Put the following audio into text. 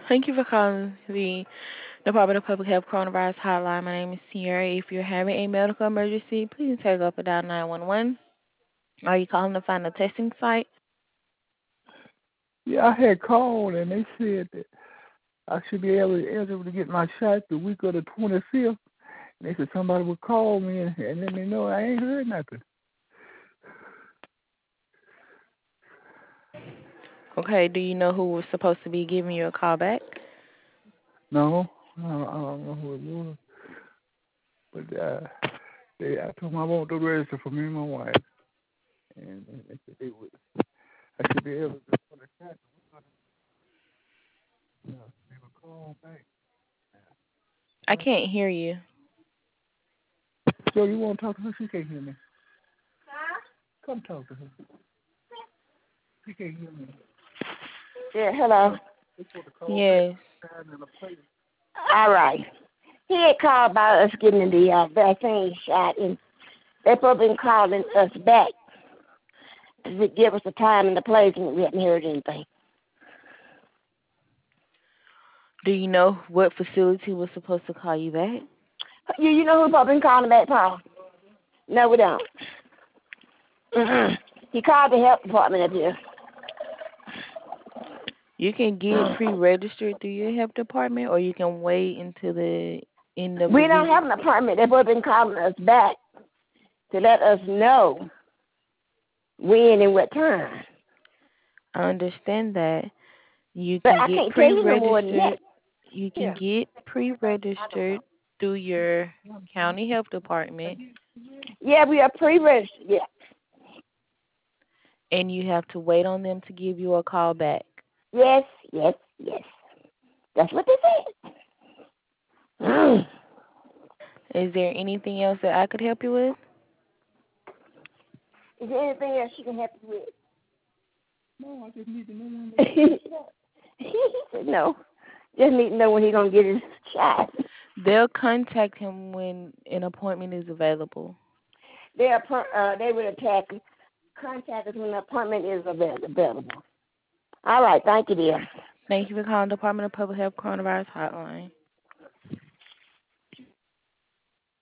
Thank you for calling the Department of Public Health Coronavirus Hotline. My name is Sierra. If you're having a medical emergency, please hang up and dial 911. Are you calling to find a testing site? Yeah, I had called and they said that I should be able to get my shot the week of the 25th. And they said somebody would call me and let me know. I ain't heard nothing. Okay, do you know who was supposed to be giving you a call back? No, I don't know who it was. But I told them I want to register for me and my wife. And they said I should be able to go for the shot. They would call back. I can't hear you. So you want to talk to her? She can't hear me. Huh? Come talk to her. She can't hear me. Yeah, hello. Yes. All right. He had called about us getting the vaccine shot, and they've been calling us back to give us the time and the place, and we haven't heard anything. Do you know what facility was supposed to call you back? You know who's been calling back, Paul? No, we don't. He called the health department up here. You can get pre-registered through your health department, or you can wait until the end of the We don't week. have an appointment. They've been calling us back to let us know when and what time. I understand that. You But can I get can't tell you no more than that. pre-registered. You can get pre-registered through your county health department, Yeah, we are pre-registered. Yeah. and you have to wait on them to give you a call back. Yes, yes, yes. That's what they said. Is there anything else that I could help you with? Is there anything else she can help you with? No, I just need to know when He said no. Just need to know when he's going to get his shot. They'll contact him when an appointment is available. They will contact us when the appointment is available. All right. Thank you, dear. Thank you for calling Department of Public Health Coronavirus Hotline.